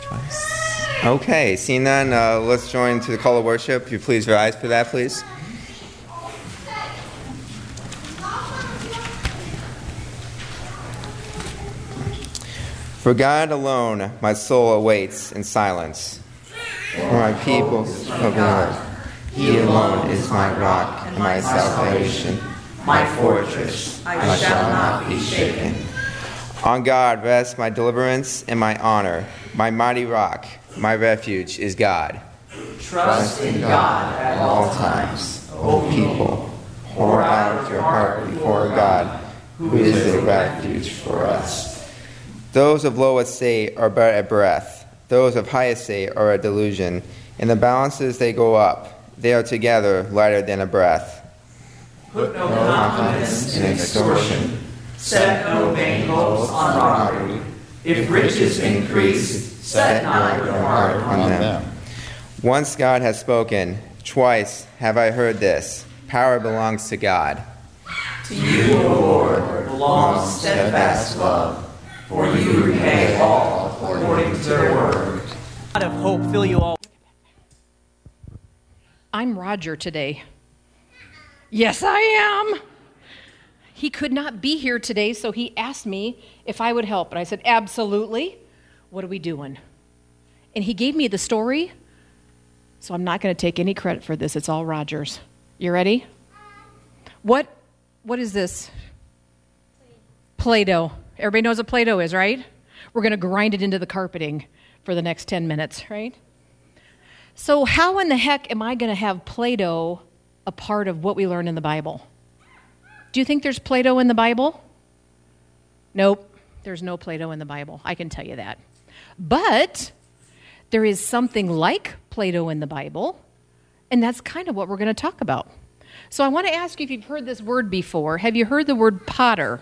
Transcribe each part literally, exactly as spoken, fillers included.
Twice. Okay, seeing none, uh, let's join to the call of worship. If you please rise for that, please. For God alone my soul awaits in silence. For my people of earth, He alone is my rock and my salvation, my fortress, I shall not be shaken. On God rests my deliverance and my honor. My mighty rock, my refuge is God. Trust in God at all times, O people. Pour out your heart before God, who is a refuge for us. Those of low estate are but a breath. Those of high estate are a delusion. In the balances they go up. They are together lighter than a breath. Put no confidence in extortion. Set no vain hopes on robbery. If riches increase, set not your heart on them. Once God has spoken, twice have I heard this. Power belongs to God. To you, O Lord, belongs steadfast love, for you repay all according to their word. God of hope fill you all. I'm Roger today. Yes, I am. He could not be here today, so he asked me if I would help. And I said, absolutely. What are we doing? And he gave me the story, so I'm not going to take any credit for this. It's all Roger's. You ready? What? What is this? Play-Doh. Everybody knows what Play-Doh is, right? We're going to grind it into the carpeting for the next ten minutes, right? So how in the heck am I going to have Play-Doh a part of what we learn in the Bible? Do you think there's Play-Doh in the Bible? Nope, there's no Play-Doh in the Bible. I can tell you that. But there is something like Play-Doh in the Bible, and that's kind of what we're going to talk about. So I want to ask you if you've heard this word before. Have you heard the word potter?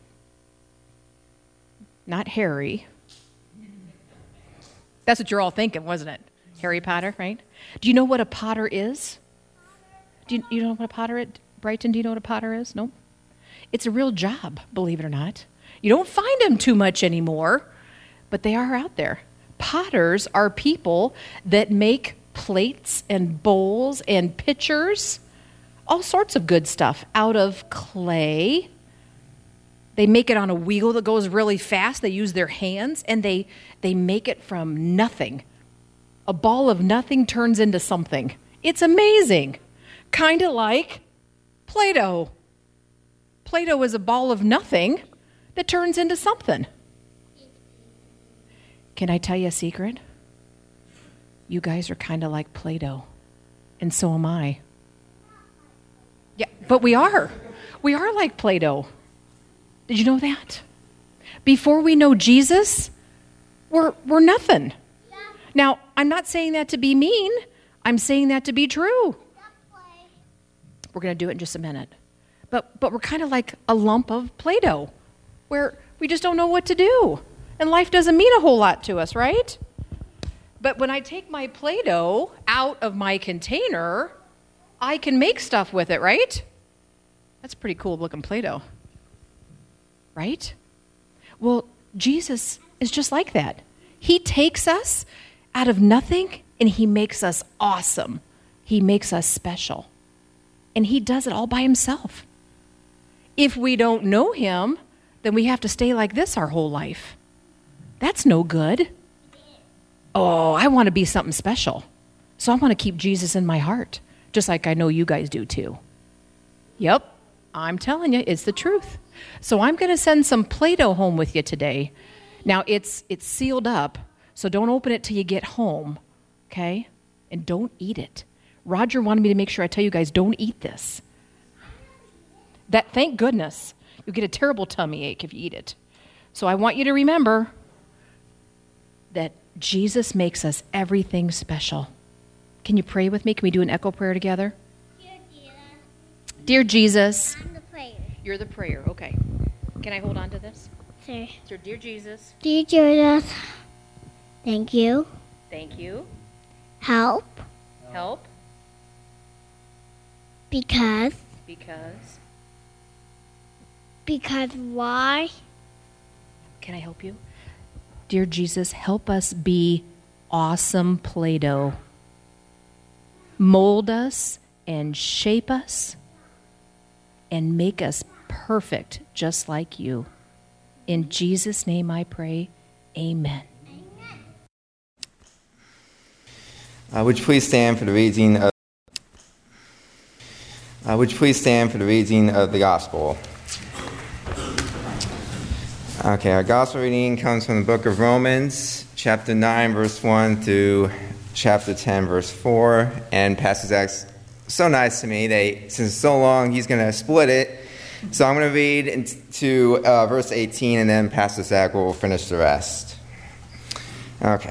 Not Harry. That's what you're all thinking, wasn't it? Harry Potter, right? Do you know what a potter is? Do you, you know what a potter is? Brighton, do you know what a potter is? No? It's a real job, believe it or not. You don't find them too much anymore, but they are out there. Potters are people that make plates and bowls and pitchers, all sorts of good stuff out of clay. They make it on a wheel that goes really fast. They use their hands, and they, they make it from nothing. A ball of nothing turns into something. It's amazing. Kind of like Play-Doh. Play-Doh is a ball of nothing that turns into something. Can I tell you a secret? You guys are kind of like Play-Doh, and so am I. Yeah, but we are. We are like Play-Doh. Did you know that? Before we know Jesus, we're we're nothing. Now, I'm not saying that to be mean. I'm saying that to be true. We're going to do it in just a minute. But but we're kind of like a lump of Play-Doh, where we just don't know what to do. And life doesn't mean a whole lot to us, right? But when I take my Play-Doh out of my container, I can make stuff with it, right? That's pretty cool looking Play-Doh. Right? Well, Jesus is just like that. He takes us out of nothing, and he makes us awesome. He makes us special. And he does it all by himself. If we don't know him, then we have to stay like this our whole life. That's no good. Oh, I want to be something special. So I want to keep Jesus in my heart, just like I know you guys do too. Yep, I'm telling you, it's the truth. So I'm going to send some Play-Doh home with you today. Now, it's it's sealed up, so don't open it till you get home, okay? And don't eat it. Roger wanted me to make sure I tell you guys, don't eat this. That, thank goodness, you'll get a terrible tummy ache if you eat it. So I want you to remember that Jesus makes us everything special. Can you pray with me? Can we do an echo prayer together? Dear Jesus. Dear Jesus. I'm the prayer. You're the prayer, okay. Can I hold on to this? Sir. So, dear Jesus. Dear Jesus. Thank you. Thank you. Help. Help. Because. Because. Because why? Can I help you? Dear Jesus, help us be awesome Play-Doh. Mold us and shape us and make us perfect just like you. In Jesus' name I pray, amen. Uh, would you please stand for the reading of uh, Would you please stand for the reading of the gospel? Okay, our gospel reading comes from the book of Romans, chapter nine, verse one through chapter ten, verse four. And Pastor Zach's so nice to me. They, since it's so long, he's going to split it. So I'm going to read into uh, verse eighteen, and then Pastor Zach will finish the rest. Okay.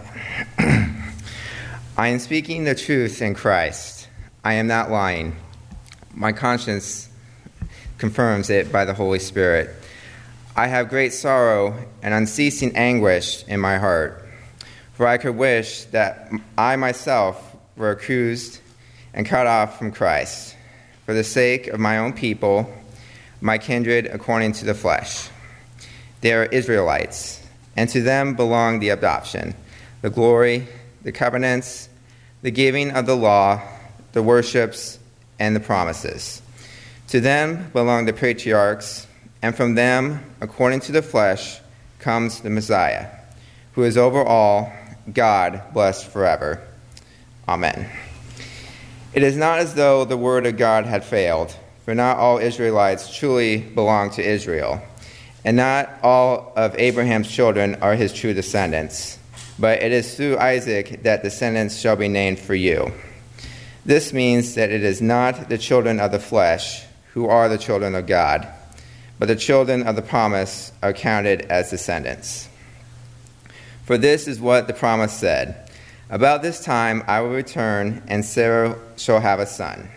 I am speaking the truth in Christ. I am not lying. My conscience confirms it by the Holy Spirit. I have great sorrow and unceasing anguish in my heart, for I could wish that I myself were accused and cut off from Christ, for the sake of my own people, my kindred according to the flesh. They are Israelites, and to them belong the adoption, the glory, the covenants, the giving of the law, the worships, and the promises. To them belong the patriarchs, and from them, according to the flesh, comes the Messiah, who is over all, God blessed forever. Amen. It is not as though the word of God had failed, for not all Israelites truly belong to Israel, and not all of Abraham's children are his true descendants. But it is through Isaac that descendants shall be named for you. This means that it is not the children of the flesh who are the children of God, but the children of the promise are counted as descendants. For this is what the promise said: about this time I will return, and Sarah shall have a son.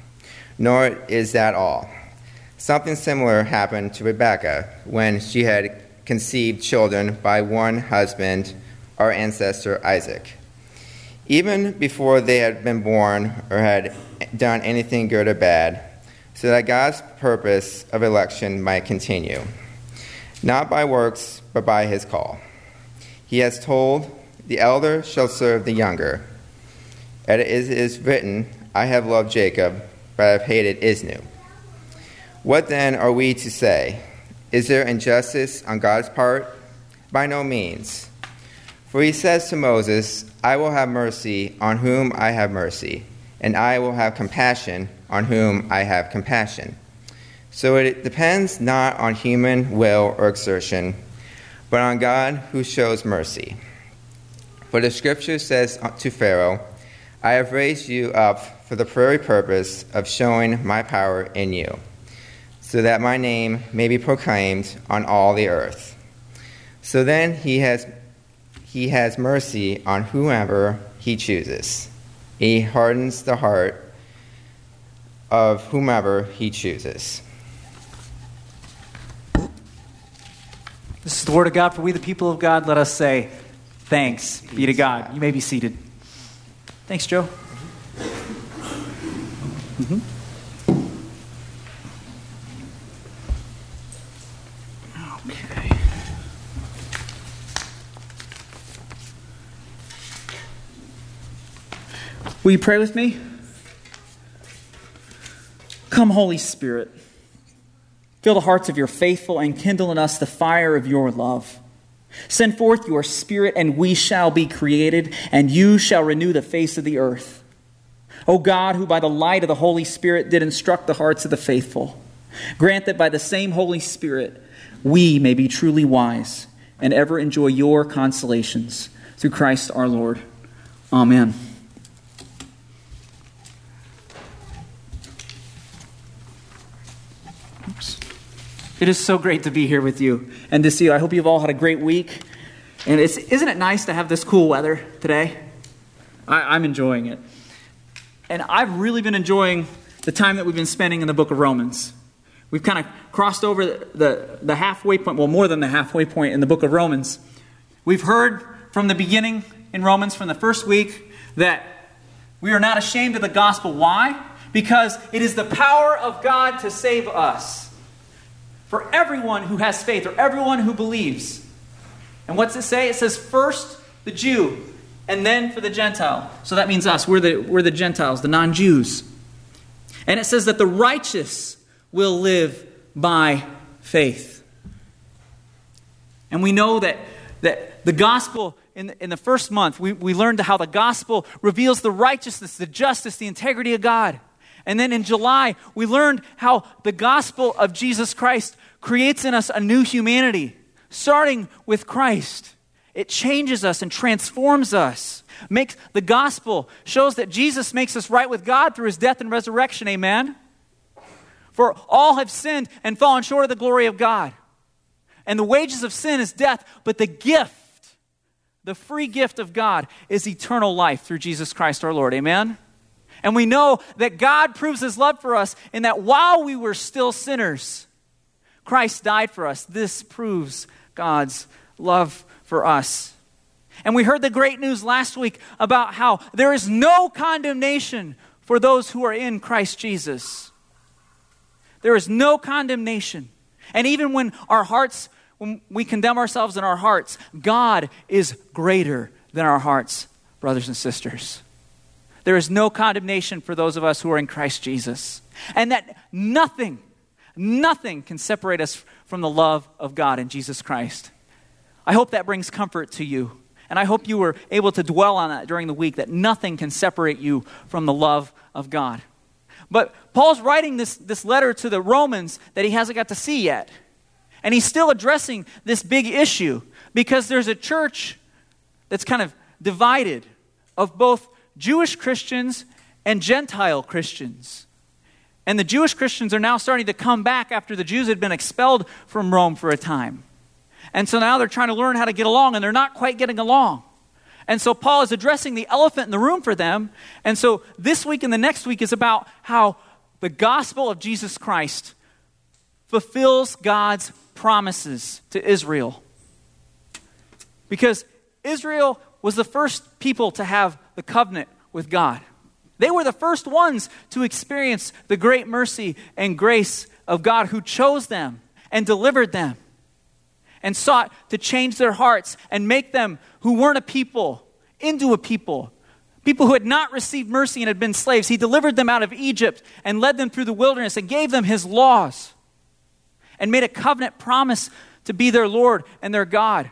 Nor is that all. Something similar happened to Rebekah when she had conceived children by one husband, our ancestor Isaac. Even before they had been born or had done anything good or bad, so that God's purpose of election might continue, not by works, but by his call. He has told, the elder shall serve the younger. And it is written, I have loved Jacob, but I have hated Israel. What then are we to say? Is there injustice on God's part? By no means. For he says to Moses, I will have mercy on whom I have mercy, and I will have compassion on whom I have compassion. So it depends not on human will or exertion, but on God who shows mercy. For the scripture says to Pharaoh, I have raised you up for the very purpose of showing my power in you, so that my name may be proclaimed on all the earth. So then he has he has mercy on whomever he chooses. He hardens the heart of whomever he chooses. This is the word of God for we, the people of God. Let us say, thanks be to God. You may be seated. Thanks, Joe. Mm-hmm. Okay. Will you pray with me? Come, Holy Spirit. Fill the hearts of your faithful and kindle in us the fire of your love. Send forth your Spirit, and we shall be created, and you shall renew the face of the earth. O God, who by the light of the Holy Spirit did instruct the hearts of the faithful, grant that by the same Holy Spirit we may be truly wise and ever enjoy your consolations. Through Christ our Lord. Amen. Oops. It is so great to be here with you and to see you. I hope you've all had a great week. And it's, isn't it nice to have this cool weather today? I, I'm enjoying it. And I've really been enjoying the time that we've been spending in the book of Romans. We've kind of crossed over the, the, the halfway point, well, more than the halfway point in the book of Romans. We've heard from the beginning in Romans, from the first week, that we are not ashamed of the gospel. Why? Because it is the power of God to save us. For everyone who has faith, or everyone who believes. And what's it say? It says, first the Jew, and then for the Gentile. So that means us. We're the, we're the Gentiles, the non-Jews. And it says that the righteous will live by faith. And we know that, that the gospel, in the, in the first month, we, we learned how the gospel reveals the righteousness, the justice, the integrity of God. And then in July, we learned how the gospel of Jesus Christ creates in us a new humanity, starting with Christ. It changes us and transforms us. Makes the gospel shows that Jesus makes us right with God through his death and resurrection. Amen? For all have sinned and fallen short of the glory of God. And the wages of sin is death, but the gift, the free gift of God is eternal life through Jesus Christ our Lord. Amen? And we know that God proves his love for us in that while we were still sinners, Christ died for us. This proves God's love for us. And we heard the great news last week about how there is no condemnation for those who are in Christ Jesus. There is no condemnation. And even when our hearts, when we condemn ourselves in our hearts, God is greater than our hearts, brothers and sisters. There is no condemnation for those of us who are in Christ Jesus. And that nothing, nothing can separate us from the love of God in Jesus Christ. I hope that brings comfort to you. And I hope you were able to dwell on that during the week, that nothing can separate you from the love of God. But Paul's writing this, this letter to the Romans that he hasn't got to see yet. And he's still addressing this big issue because there's a church that's kind of divided of both Jewish Christians and Gentile Christians. And the Jewish Christians are now starting to come back after the Jews had been expelled from Rome for a time. And so now they're trying to learn how to get along, and they're not quite getting along. And so Paul is addressing the elephant in the room for them. And so this week and the next week is about how the gospel of Jesus Christ fulfills God's promises to Israel. Because Israel was the first people to have the covenant with God. They were the first ones to experience the great mercy and grace of God who chose them and delivered them and sought to change their hearts and make them who weren't a people into a people. People who had not received mercy and had been slaves. He delivered them out of Egypt and led them through the wilderness and gave them his laws and made a covenant promise to be their Lord and their God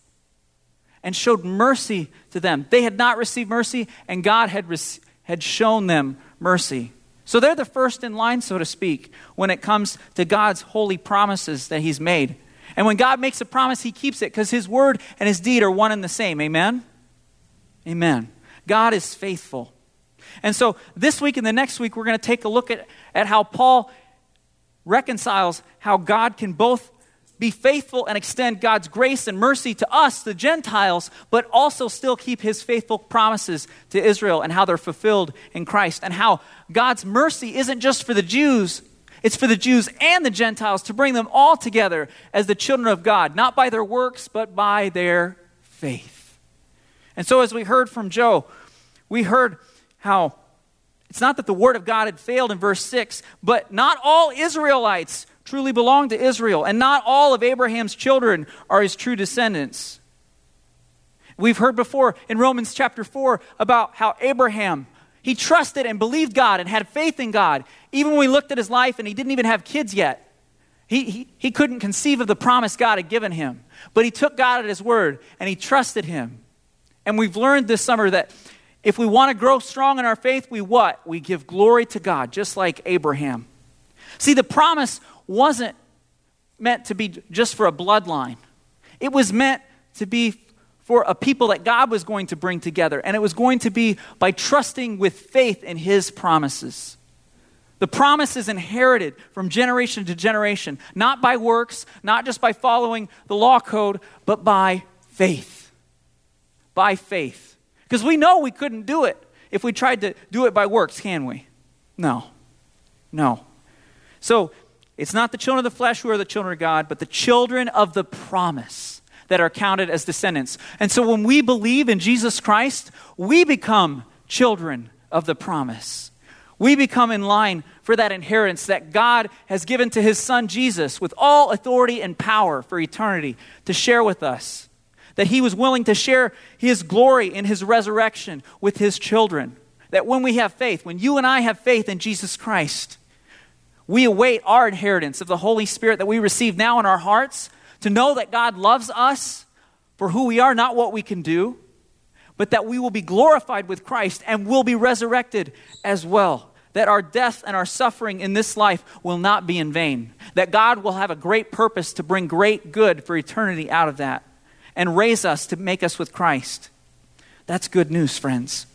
and showed mercy to them. They had not received mercy, and God had, rec- had shown them mercy. So they're the first in line, so to speak, when it comes to God's holy promises that he's made. And when God makes a promise, he keeps it because his word and his deed are one and the same. Amen? Amen. God is faithful. And so this week and the next week, we're going to take a look at, at how Paul reconciles how God can both be faithful and extend God's grace and mercy to us, the Gentiles, but also still keep his faithful promises to Israel and how they're fulfilled in Christ. And how God's mercy isn't just for the Jews, it's for the Jews and the Gentiles to bring them all together as the children of God, not by their works, but by their faith. And so as we heard from Joe, we heard how it's not that the word of God had failed in verse six, but not all Israelites truly belong to Israel, and not all of Abraham's children are his true descendants. We've heard before in Romans chapter four about how Abraham, he trusted and believed God and had faith in God, even when we looked at his life and he didn't even have kids yet. He, he, he couldn't conceive of the promise God had given him, but he took God at his word and he trusted him. And we've learned this summer that if we want to grow strong in our faith, we what? We give glory to God, just like Abraham. See, the promise wasn't meant to be just for a bloodline. It was meant to be for a people that God was going to bring together. And it was going to be by trusting with faith in his promises. The promise is inherited from generation to generation, not by works, not just by following the law code, but by faith. By faith. Because we know we couldn't do it if we tried to do it by works, can we? No. No. So, it's not the children of the flesh who are the children of God, but the children of the promise that are counted as descendants. And so when we believe in Jesus Christ, we become children of the promise. We become in line for that inheritance that God has given to his son Jesus with all authority and power for eternity to share with us. that he was willing to share his glory in his resurrection with his children. That when we have faith, when you and I have faith in Jesus Christ, we await our inheritance of the Holy Spirit that we receive now in our hearts, to know that God loves us for who we are, not what we can do, but that we will be glorified with Christ and will be resurrected as well. That our death and our suffering in this life will not be in vain. That God will have a great purpose to bring great good for eternity out of that and raise us to make us with Christ. That's good news, friends.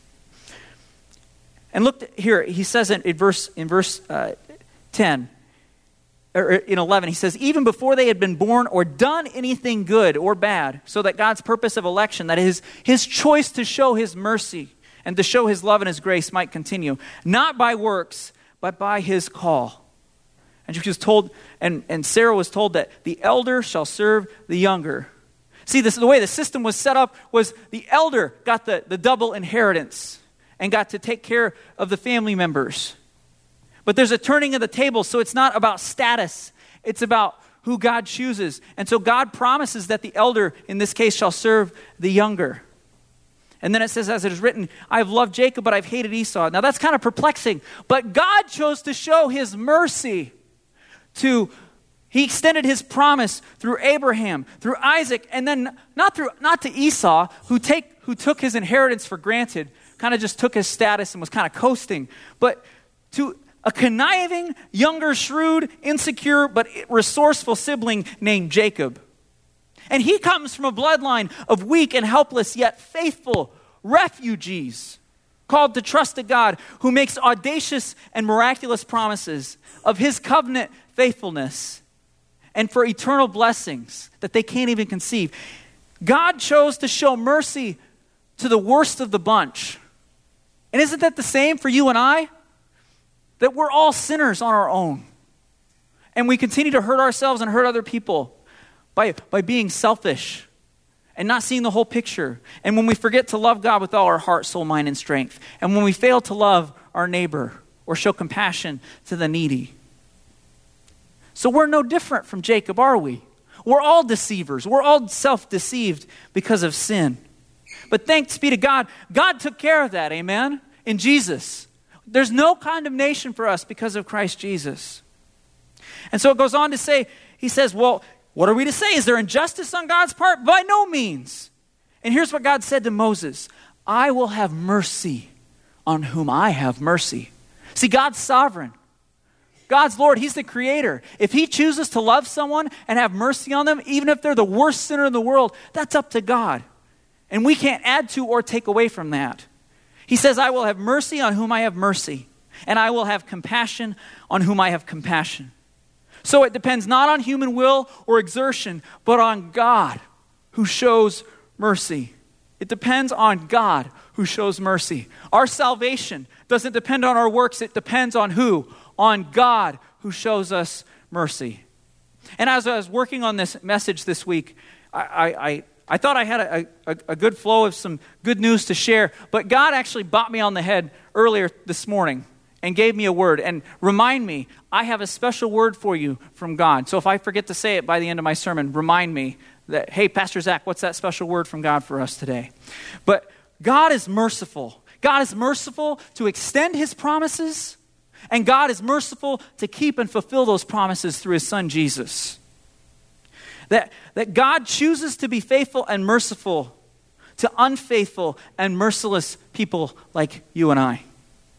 And look here, he says in, in verse, in verse uh, ten, or in eleven, he says, even before they had been born or done anything good or bad, so that God's purpose of election, that is his choice to show his mercy and to show his love and his grace, might continue, not by works, but by his call. And she was told, and, and Sarah was told that the elder shall serve the younger. See, this, the way the system was set up was the elder got the, the double inheritance and got to take care of the family members. But there's a turning of the table, so it's not about status. It's about who God chooses. And so God promises that the elder, in this case, shall serve the younger. And then it says, as it is written, I have loved Jacob, but I've hated Esau. Now that's kind of perplexing. But God chose to show his mercy to, he extended his promise through Abraham, through Isaac, and then not through not to Esau, who take who took his inheritance for granted, kind of just took his status and was kind of coasting, but to a conniving, younger, shrewd, insecure, but resourceful sibling named Jacob. And he comes from a bloodline of weak and helpless, yet faithful refugees called to trust a God who makes audacious and miraculous promises of his covenant faithfulness and for eternal blessings that they can't even conceive. God chose to show mercy to the worst of the bunch. And isn't that the same for you and I? That we're all sinners on our own. And we continue to hurt ourselves and hurt other people by, by being selfish and not seeing the whole picture. And when we forget to love God with all our heart, soul, mind, and strength. And when we fail to love our neighbor or show compassion to the needy. So we're no different from Jacob, are we? We're all deceivers. We're all self-deceived because of sin. But thanks be to God, God took care of that, amen, in Jesus. There's no condemnation for us because of Christ Jesus. And so it goes on to say, he says, well, what are we to say? Is there injustice on God's part? By no means. And here's what God said to Moses, I will have mercy on whom I have mercy. See, God's sovereign. God's Lord, he's the creator. If he chooses to love someone and have mercy on them, even if they're the worst sinner in the world, that's up to God. And we can't add to or take away from that. He says, I will have mercy on whom I have mercy, and I will have compassion on whom I have compassion. So it depends not on human will or exertion, but on God who shows mercy. It depends on God who shows mercy. Our salvation doesn't depend on our works. It depends on who? On God who shows us mercy. And as I was working on this message this week, I, I, I I thought I had a, a, a good flow of some good news to share, but God actually bopped me on the head earlier this morning and gave me a word and remind me, I have a special word for you from God. So if I forget to say it by the end of my sermon, remind me that, hey, Pastor Zach, what's that special word from God for us today? But God is merciful. God is merciful to extend his promises, and God is merciful to keep and fulfill those promises through his son, Jesus. That, that God chooses to be faithful and merciful to unfaithful and merciless people like you and I.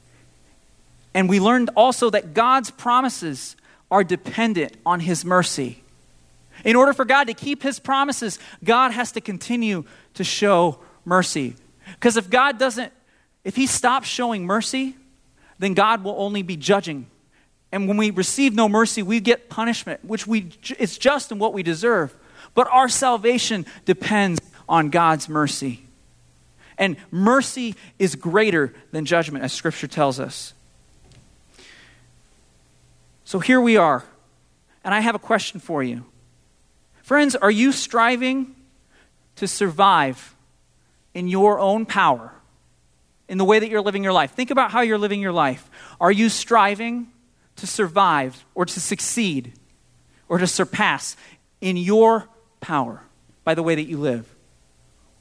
And we learned also that God's promises are dependent on his mercy. In order for God to keep his promises, God has to continue to show mercy. Because if God doesn't, if he stops showing mercy, then God will only be judging. And when we receive no mercy, we get punishment, which we it's just in what we deserve. But our salvation depends on God's mercy. And mercy is greater than judgment, as Scripture tells us. So here we are. And I have a question for you. Friends, are you striving to survive in your own power, in the way that you're living your life? Think about how you're living your life. Are you striving to survive or to succeed or to surpass in your power by the way that you live?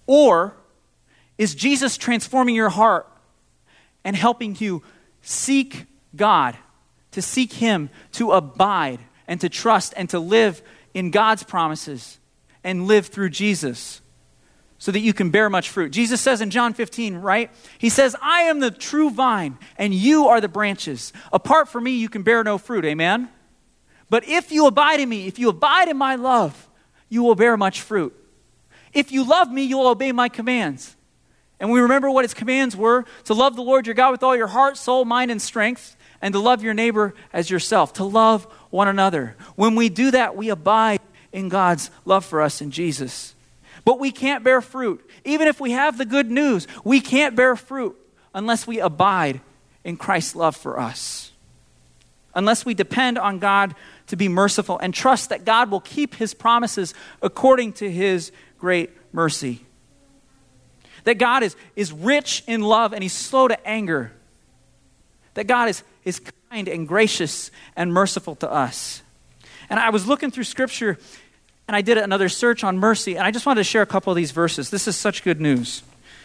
Or is Jesus transforming your heart and helping you seek God, to seek Him, to abide and to trust and to live in God's promises and live through Jesus so that you can bear much fruit? Jesus says in John fifteen, right? He says, I am the true vine and you are the branches. Apart from me, you can bear no fruit. Amen? But if you abide in me, if you abide in my love, you will bear much fruit. If you love me, you will obey my commands. And we remember what his commands were: to love the Lord your God with all your heart, soul, mind, and strength, and to love your neighbor as yourself, to love one another. When we do that, we abide in God's love for us in Jesus. But we can't bear fruit. Even if we have the good news, we can't bear fruit unless we abide in Christ's love for us. Unless we depend on God to be merciful and trust that God will keep his promises according to his great mercy. That God is, is rich in love and he's slow to anger. That God is, is kind and gracious and merciful to us. And I was looking through Scripture and I did another search on mercy, and I just wanted to share a couple of these verses. This is such good news.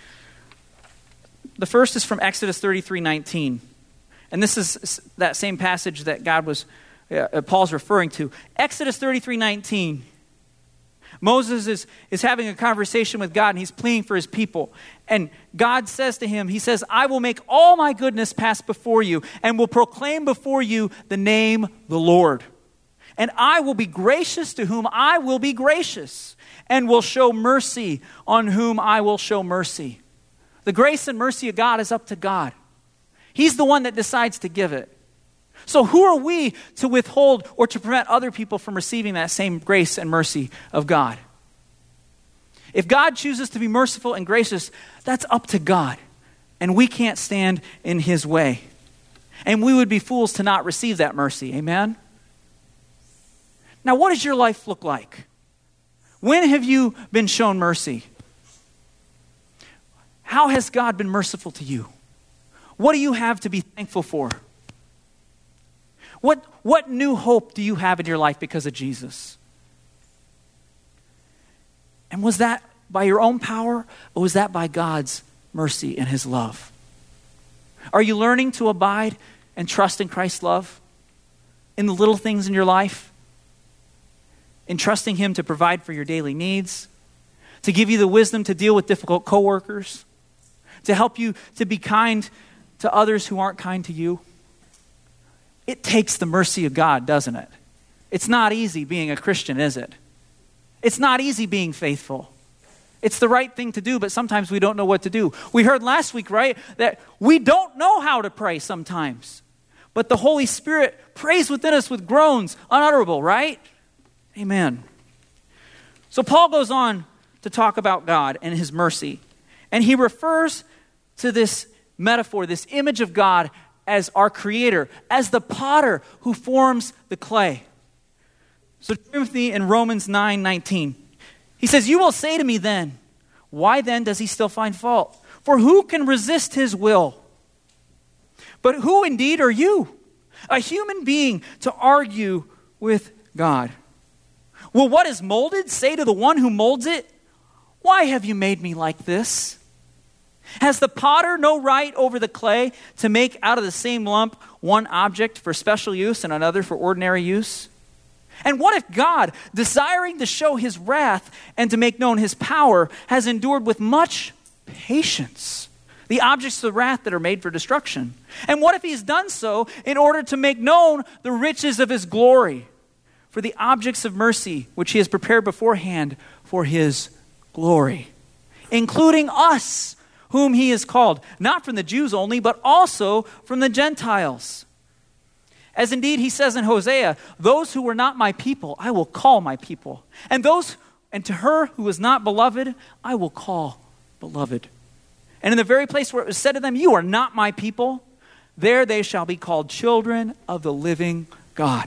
The first is from Exodus thirty-three nineteen. And this is that same passage that God was, uh, Paul's referring to. Exodus thirty-three nineteen. Moses is, is having a conversation with God and he's pleading for his people. And God says to him, he says, I will make all my goodness pass before you and will proclaim before you the name the Lord. And I will be gracious to whom I will be gracious and will show mercy on whom I will show mercy. The grace and mercy of God is up to God. He's the one that decides to give it. So who are we to withhold or to prevent other people from receiving that same grace and mercy of God? If God chooses to be merciful and gracious, that's up to God. And we can't stand in his way. And we would be fools to not receive that mercy. Amen? Now, what does your life look like? When have you been shown mercy? How has God been merciful to you? What do you have to be thankful for? What, what new hope do you have in your life because of Jesus? And was that by your own power, or was that by God's mercy and his love? Are you learning to abide and trust in Christ's love in the little things in your life? In trusting him to provide for your daily needs, to give you the wisdom to deal with difficult coworkers, to help you to be kind to others who aren't kind to you? It takes the mercy of God, doesn't it? It's not easy being a Christian, is it? It's not easy being faithful. It's the right thing to do, but sometimes we don't know what to do. We heard last week, right, that we don't know how to pray sometimes. But the Holy Spirit prays within us with groans unutterable, right? Amen. So Paul goes on to talk about God and his mercy. And he refers to this metaphor, this image of God as our creator, as the potter who forms the clay. So Timothy in Romans nine nineteen, he says, you will say to me then, why then does he still find fault? For who can resist his will? But who indeed are you, a human being, to argue with God? Will what is molded say to the one who molds it, why have you made me like this? Has the potter no right over the clay to make out of the same lump one object for special use and another for ordinary use? And what if God, desiring to show his wrath and to make known his power, has endured with much patience the objects of wrath that are made for destruction? And what if he's done so in order to make known the riches of his glory for the objects of mercy which he has prepared beforehand for his glory, including us, whom he has called, not from the Jews only, but also from the Gentiles. As indeed he says in Hosea, those who were not my people, I will call my people. And those, and to her who was not beloved, I will call beloved. And in the very place where it was said to them, you are not my people, there they shall be called children of the living God.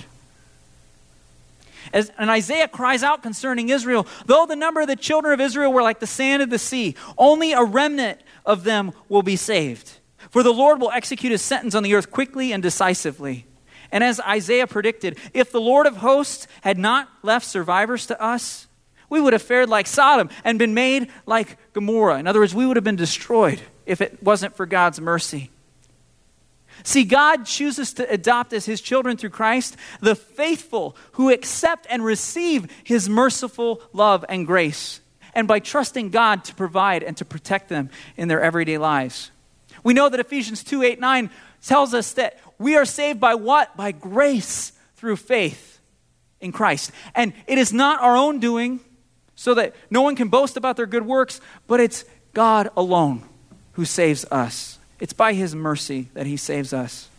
As, and Isaiah cries out concerning Israel, though the number of the children of Israel were like the sand of the sea, only a remnant of them will be saved. For the Lord will execute his sentence on the earth quickly and decisively. And as Isaiah predicted, if the Lord of hosts had not left survivors to us, We would have fared like Sodom and been made like Gomorrah. In other words, we would have been destroyed if it wasn't for God's mercy. See, God chooses to adopt as his children through Christ the faithful who accept and receive his merciful love and grace, and by trusting God to provide and to protect them in their everyday lives. We know that Ephesians two, eight, nine tells us that we are saved by what? By grace through faith in Christ. And it is not our own doing, so that no one can boast about their good works, but it's God alone who saves us. It's by his mercy that he saves us.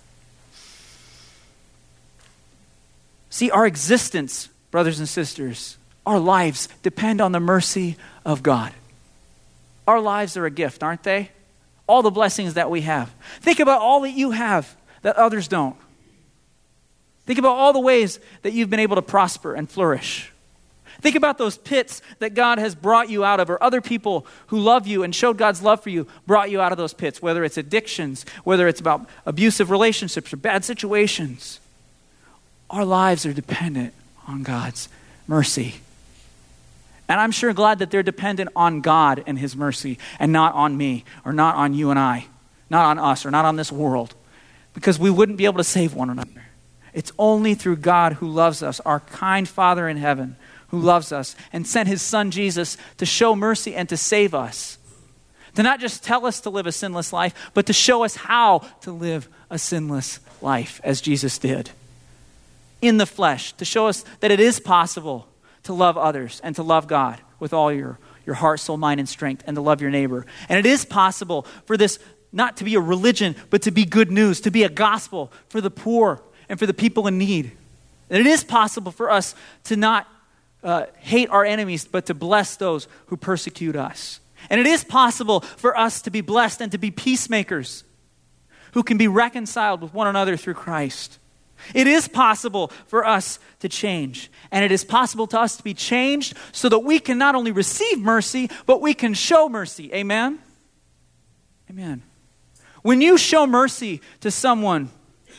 See, our existence, brothers and sisters, our lives depend on the mercy of God. Our lives are a gift, aren't they? All the blessings that we have. Think about all that you have that others don't. Think about all the ways that you've been able to prosper and flourish. Think about those pits that God has brought you out of, or other people who love you and showed God's love for you brought you out of those pits, whether it's addictions, whether it's about abusive relationships or bad situations. Our lives are dependent on God's mercy. And I'm sure glad that they're dependent on God and his mercy and not on me or not on you and I, not on us or not on this world, because we wouldn't be able to save one another. It's only through God who loves us, our kind Father in heaven, who loves us and sent his son Jesus to show mercy and to save us. To not just tell us to live a sinless life, but to show us how to live a sinless life as Jesus did. In the flesh, to show us that it is possible to love others and to love God with all your, your heart, soul, mind, and strength, and to love your neighbor. And it is possible for this not to be a religion, but to be good news, to be a gospel for the poor and for the people in need. And it is possible for us to not Uh, hate our enemies, but to bless those who persecute us. And it is possible for us to be blessed and to be peacemakers who can be reconciled with one another through Christ. It is possible for us to change. And it is possible to us to be changed so that we can not only receive mercy, but we can show mercy. Amen? Amen. When you show mercy to someone,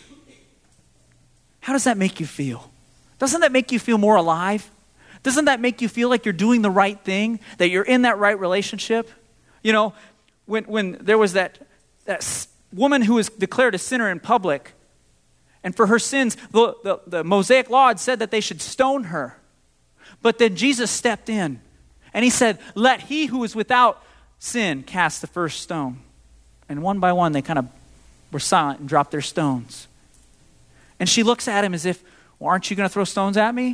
how does that make you feel? Doesn't that make you feel more alive? Doesn't that make you feel like you're doing the right thing, that you're in that right relationship? You know, when when there was that, that woman who was declared a sinner in public, and for her sins, the, the, the Mosaic law had said that they should stone her. But then Jesus stepped in, and he said, let he who is without sin cast the first stone. And one by one, they kind of were silent and dropped their stones. And she looks at him as if, well, aren't you going to throw stones at me?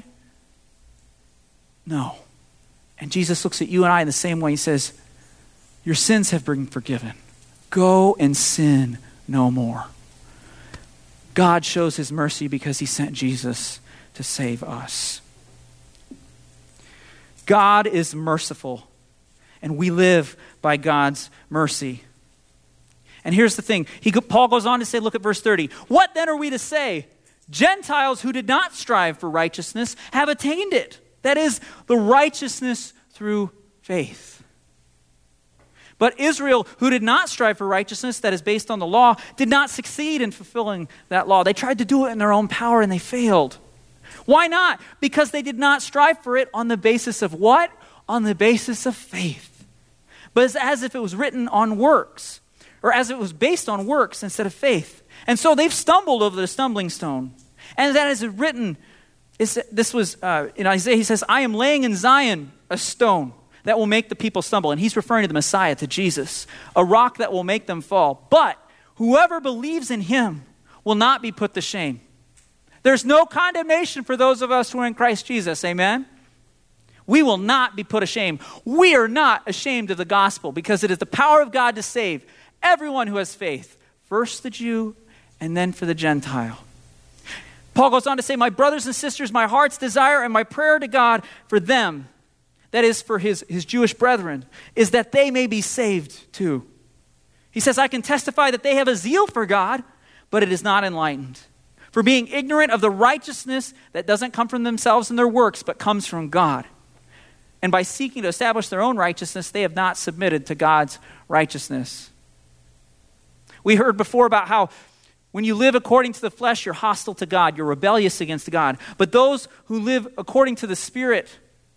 No. And Jesus looks at you and I in the same way. He says, your sins have been forgiven. Go and sin no more. God shows his mercy because he sent Jesus to save us. God is merciful, and we live by God's mercy. And here's the thing. He, Paul goes on to say, look at verse thirty. What then are we to say? Gentiles who did not strive for righteousness have attained it. That is, the righteousness through faith. But Israel, who did not strive for righteousness that is based on the law, did not succeed in fulfilling that law. They tried to do it in their own power and they failed. Why not? Because they did not strive for it on the basis of what? On the basis of faith. But it's as if it was written on works, or as it was based on works instead of faith. And so they've stumbled over the stumbling stone. And that is written. It's, this was, uh, in Isaiah, he says, I am laying in Zion a stone that will make the people stumble. And he's referring to the Messiah, to Jesus, a rock that will make them fall. But whoever believes in him will not be put to shame. There's no condemnation for those of us who are in Christ Jesus. Amen? We will not be put to shame. We are not ashamed of the gospel because it is the power of God to save everyone who has faith. First the Jew and then for the Gentile. Paul goes on to say, my brothers and sisters, my heart's desire and my prayer to God for them, that is for his, his Jewish brethren, is that they may be saved too. He says, I can testify that they have a zeal for God, but it is not enlightened. For being ignorant of the righteousness that doesn't come from themselves and their works, but comes from God. And by seeking to establish their own righteousness, they have not submitted to God's righteousness. We heard before about how when you live according to the flesh, you're hostile to God. You're rebellious against God. But those who live according to the Spirit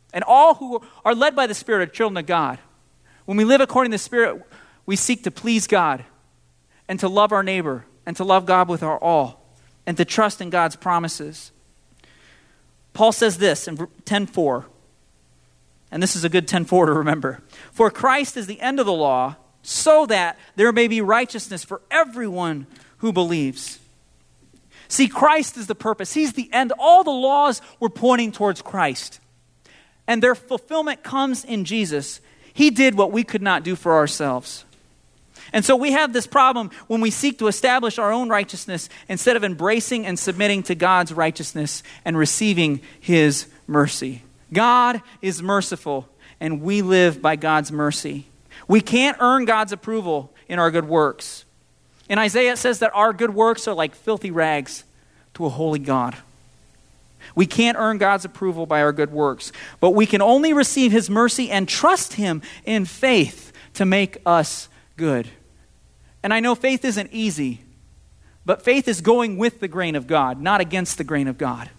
And all who are led by the Spirit are children of God. When we live according to the Spirit, we seek to please God and to love our neighbor and to love God with our all and to trust in God's promises. Paul says this in ten four, and this is a good ten four to remember. For Christ is the end of the law, so that there may be righteousness for everyone who believes. See, Christ is the purpose. He's the end. All the laws were pointing towards Christ. And their fulfillment comes in Jesus. He did what we could not do for ourselves. And so we have this problem when we seek to establish our own righteousness instead of embracing and submitting to God's righteousness and receiving His mercy. God is merciful, and we live by God's mercy. We can't earn God's approval in our good works. In Isaiah, it says that our good works are like filthy rags to a holy God. We can't earn God's approval by our good works, but we can only receive His mercy and trust Him in faith to make us good. And I know faith isn't easy, but faith is going with the grain of God, not against the grain of God.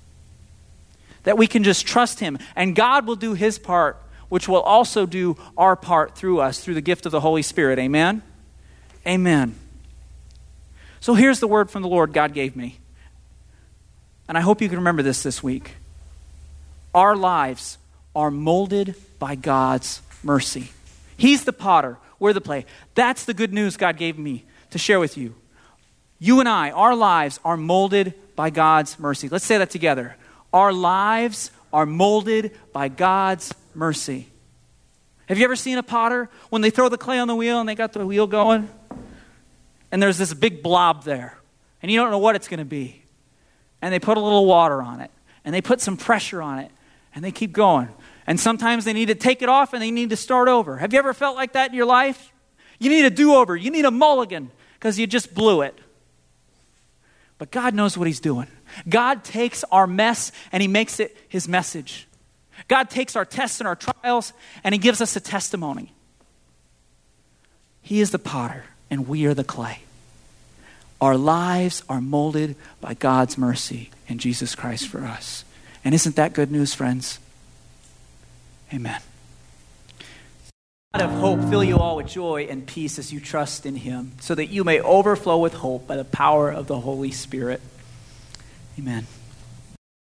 That we can just trust Him, and God will do His part, which will also do our part through us, through the gift of the Holy Spirit. Amen? Amen. So here's the word from the Lord God gave me. And I hope you can remember this this week. Our lives are molded by God's mercy. He's the potter, we're the clay. That's the good news God gave me to share with you. You and I, our lives are molded by God's mercy. Let's say that together. Our lives are molded by God's mercy. Have you ever seen a potter when they throw the clay on the wheel and they got the wheel going? And there's this big blob there, and you don't know what it's going to be. And they put a little water on it, and they put some pressure on it, and they keep going. And sometimes they need to take it off, and they need to start over. Have you ever felt like that in your life? You need a do-over. You need a mulligan because you just blew it. But God knows what He's doing. God takes our mess, and He makes it His message. God takes our tests and our trials, and He gives us a testimony. He is the potter, and we are the clay. Our lives are molded by God's mercy in Jesus Christ for us. And isn't that good news, friends? Amen. God of hope, fill you all with joy and peace as you trust in Him, so that you may overflow with hope by the power of the Holy Spirit. Amen.